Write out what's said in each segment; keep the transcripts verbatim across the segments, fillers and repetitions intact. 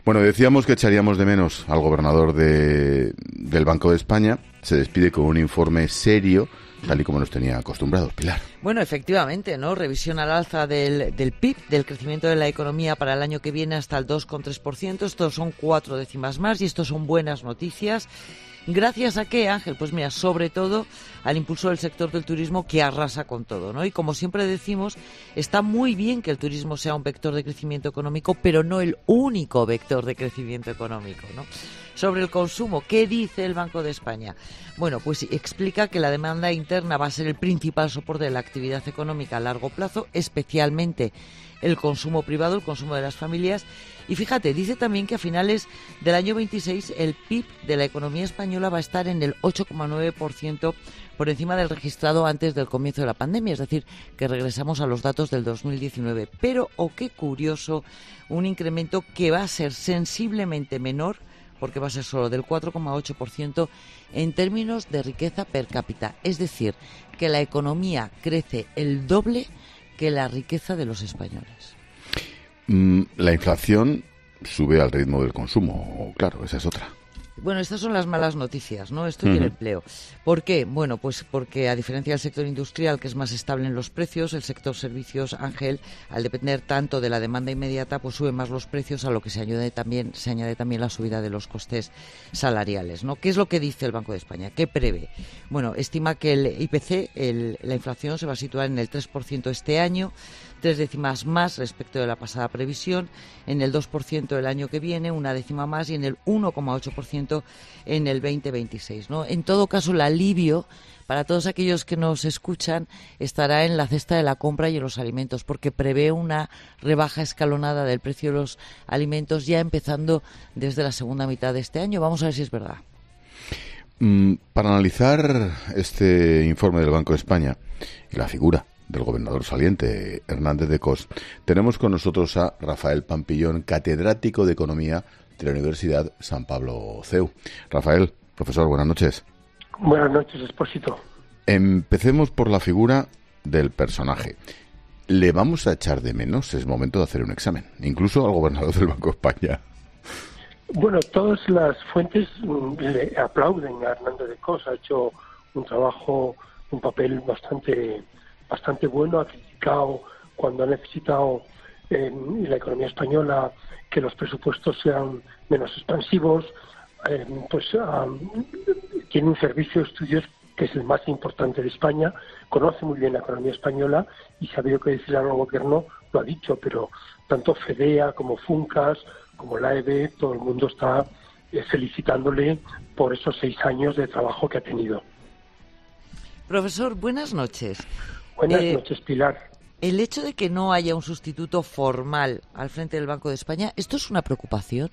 Bueno, decíamos que echaríamos de menos al gobernador de, del Banco de España. Se despide con un informe serio, tal y como nos tenía acostumbrados, Pilar. Bueno, efectivamente, ¿no? Revisión al alza del, del P I B, del crecimiento de la economía para el año que viene hasta el dos coma tres por ciento. Estos son cuatro décimas más y estos son buenas noticias. ¿Gracias a qué, Ángel? Pues mira, sobre todo al impulso del sector del turismo que arrasa con todo, ¿no? Y como siempre decimos, está muy bien que el turismo sea un vector de crecimiento económico, pero no el único vector de crecimiento económico, ¿no? Sobre el consumo, ¿qué dice el Banco de España? Bueno, pues explica que la demanda interna va a ser el principal soporte de la actividad económica a largo plazo, especialmente el consumo privado, el consumo de las familias. Y fíjate, dice también que a finales del año veintiséis el P I B de la economía española va a estar en el ocho coma nueve por ciento por encima del registrado antes del comienzo de la pandemia, es decir, que regresamos a los datos del dos mil diecinueve. Pero, oh qué curioso, un incremento que va a ser sensiblemente menor, porque va a ser solo del cuatro coma ocho por ciento en términos de riqueza per cápita. Es decir, que la economía crece el doble que la riqueza de los españoles. Mm, la inflación sube al ritmo del consumo, claro, esa es otra. Bueno, estas son las malas noticias, ¿no? Esto y Uh-huh. el empleo. ¿Por qué? Bueno, pues porque a diferencia del sector industrial, que es más estable en los precios, el sector servicios, Ángel, al depender tanto de la demanda inmediata, pues sube más los precios, a lo que se añade también, se añade también la subida de los costes salariales, ¿no? ¿Qué es lo que dice el Banco de España? ¿Qué prevé? Bueno, estima que el I P C, el, la inflación, se va a situar en el tres por ciento este año, tres décimas más respecto de la pasada previsión, en el dos por ciento el año que viene, una décima más, y en el uno coma ocho por ciento en el veinte veintiséis, ¿no? En todo caso, el alivio para todos aquellos que nos escuchan estará en la cesta de la compra y en los alimentos, porque prevé una rebaja escalonada del precio de los alimentos ya empezando desde la segunda mitad de este año. Vamos a ver si es verdad. Mm, para analizar este informe del Banco de España y la figura del gobernador saliente, Hernández de Cos, tenemos con nosotros a Rafael Pampillón, catedrático de Economía de la Universidad San Pablo C E U. Rafael, profesor, buenas noches. Buenas noches, Expósito. Empecemos por la figura del personaje. ¿Le vamos a echar de menos? Es momento de hacer un examen, incluso al gobernador del Banco de España. Bueno, todas las fuentes le aplauden a Hernández de Cos. Ha hecho un trabajo, un papel bastante bastante bueno. Ha criticado cuando ha necesitado en la economía española que los presupuestos sean menos expansivos. Eh, pues um, tiene un servicio de estudios que es el más importante de España, conoce muy bien la economía española y si ha habido que decirle al gobierno, lo ha dicho, pero tanto FEDEA como FUNCAS, como la E B, todo el mundo está eh, felicitándole por esos seis años de trabajo que ha tenido. Profesor, buenas noches. Buenas eh, noches, Pilar. El hecho de que no haya un sustituto formal al frente del Banco de España, ¿esto es una preocupación?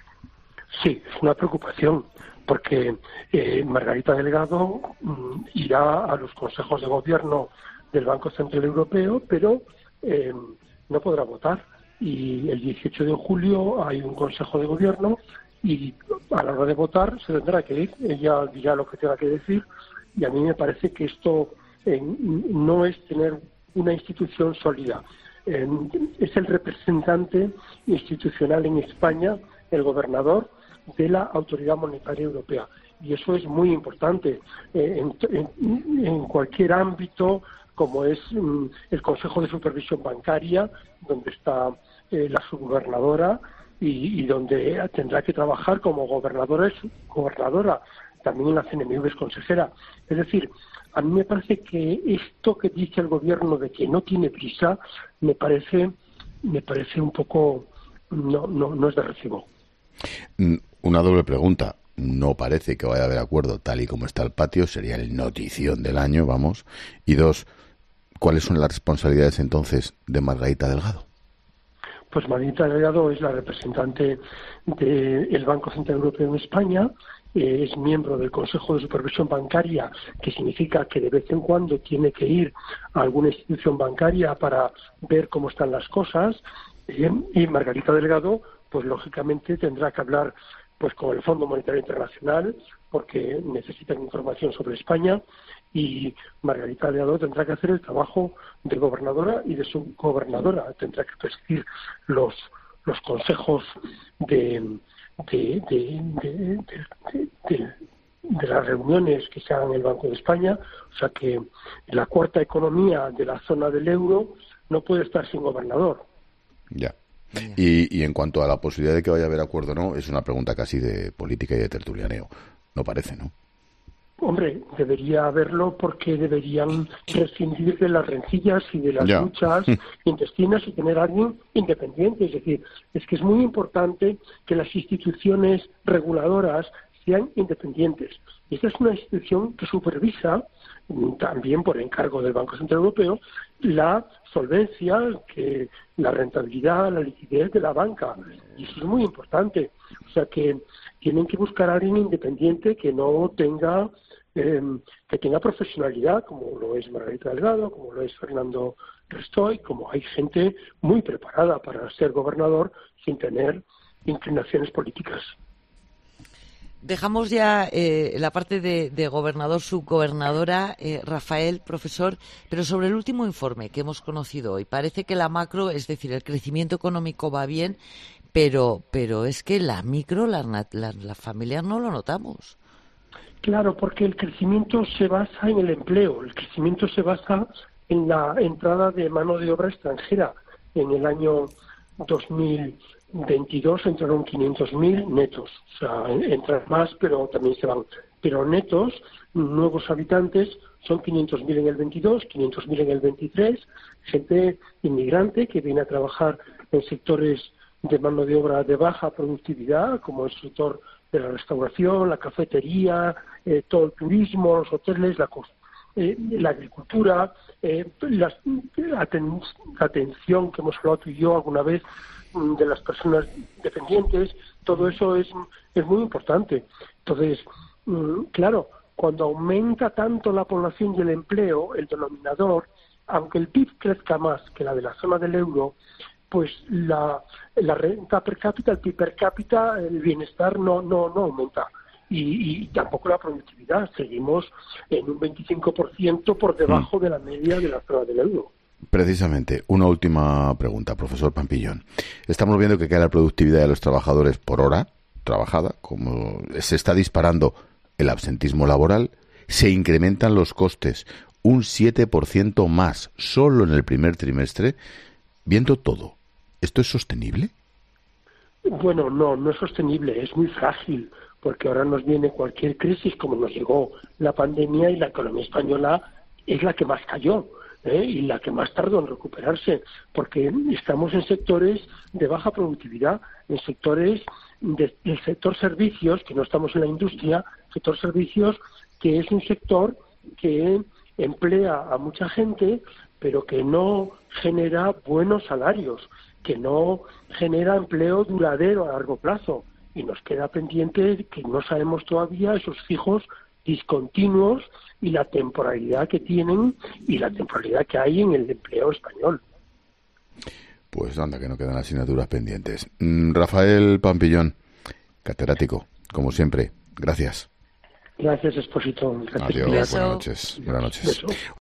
Sí, es una preocupación, porque eh, Margarita Delgado mm, irá a los consejos de gobierno del Banco Central Europeo, pero eh, no podrá votar. Y el dieciocho de julio hay un consejo de gobierno y a la hora de votar se tendrá que ir. Ella dirá lo que tenga que decir y a mí me parece que esto eh, no es tener una institución sólida. Eh, es el representante institucional en España, el gobernador de la Autoridad Monetaria Europea. Y eso es muy importante eh, en, en, en cualquier ámbito, como es mm, el Consejo de Supervisión Bancaria, donde está eh, la subgobernadora y, y donde tendrá que trabajar como gobernadora y subgobernadora. También en la C N M V es consejera. Es decir, a mí me parece que esto que dice el gobierno de que no tiene prisa, me parece, me parece un poco, no, no, no es de recibo. Una doble pregunta. No parece que vaya a haber acuerdo tal y como está el patio, sería el notición del año, vamos. Y dos, ¿cuáles son las responsabilidades entonces de Margarita Delgado? Pues Margarita Delgado es la representante del Banco Central Europeo en España, eh, es miembro del Consejo de Supervisión Bancaria, que significa que de vez en cuando tiene que ir a alguna institución bancaria para ver cómo están las cosas, eh, y Margarita Delgado, pues lógicamente tendrá que hablar pues con el Fondo Monetario Internacional, porque necesitan información sobre España, y Margarita Delgado tendrá que hacer el trabajo de gobernadora y de subgobernadora, tendrá que presidir los los consejos de, de, de, de, de, de, de las reuniones que se hagan en el Banco de España. O sea que la cuarta economía de la zona del euro no puede estar sin gobernador. Ya. Y, y en cuanto a la posibilidad de que vaya a haber acuerdo o no, es una pregunta casi de política y de tertulianeo. No parece, ¿no? Hombre, debería haberlo porque deberían prescindir de las rencillas y de las ya. luchas intestinas y tener a alguien independiente. Es decir, es que es muy importante que las instituciones reguladoras sean independientes. Y esta es una institución que supervisa, también por encargo del Banco Central Europeo, la solvencia, que la rentabilidad, la liquidez de la banca. Y eso es muy importante. O sea que tienen que buscar a alguien independiente que no tenga eh, que tenga profesionalidad, como lo es Margarita Delgado, como lo es Fernando Restoy, como hay gente muy preparada para ser gobernador sin tener inclinaciones políticas. Dejamos ya eh, la parte de, de gobernador, subgobernadora, eh, Rafael, profesor, pero sobre el último informe que hemos conocido hoy, parece que la macro, es decir, el crecimiento económico va bien, pero pero es que la micro, la, la, la familiar no lo notamos. Claro, porque el crecimiento se basa en el empleo, el crecimiento se basa en la entrada de mano de obra extranjera. En el año dos mil veintidós entraron quinientos mil netos, o sea, entran más, pero también se van. Pero netos, nuevos habitantes, son quinientos mil en el veintidós, quinientos mil en el veintitrés, gente inmigrante que viene a trabajar en sectores de mano de obra de baja productividad, como el sector de la restauración, la cafetería, eh, todo el turismo, los hoteles, la, eh, la agricultura, eh, la, aten, la atención que hemos hablado tú y yo alguna vez de las personas dependientes, todo eso es, es muy importante. Entonces, claro, cuando aumenta tanto la población y el empleo, el denominador, aunque el P I B crezca más que la de la zona del euro, pues la, la renta per cápita, el P I B per cápita, el bienestar no, no, no aumenta. Y, y tampoco la productividad. Seguimos en un veinticinco por ciento por debajo de la media de la zona del euro. Precisamente, una última pregunta, profesor Pampillón. Estamos viendo que cae la productividad de los trabajadores por hora trabajada, como se está disparando el absentismo laboral, se incrementan los costes un siete por ciento más solo en el primer trimestre. Viendo todo, ¿esto es sostenible? Bueno, no, no es sostenible, es muy frágil, porque ahora nos viene cualquier crisis, como nos llegó la pandemia, y la economía española es la que más cayó. ¿Eh? Y la que más tardó en recuperarse, porque estamos en sectores de baja productividad, en sectores de, del sector servicios, que no estamos en la industria, sector servicios, que es un sector que emplea a mucha gente, pero que no genera buenos salarios, que no genera empleo duradero a largo plazo, y nos queda pendiente que no sabemos todavía esos fijos discontinuos y la temporalidad que tienen y la temporalidad que hay en el empleo español. Pues anda, que no quedan asignaturas pendientes. Mm, Rafael Pampillón, catedrático, como siempre, gracias. Gracias, Expósito. Gracias. Adiós, buenas noches. Buenas noches. Beso.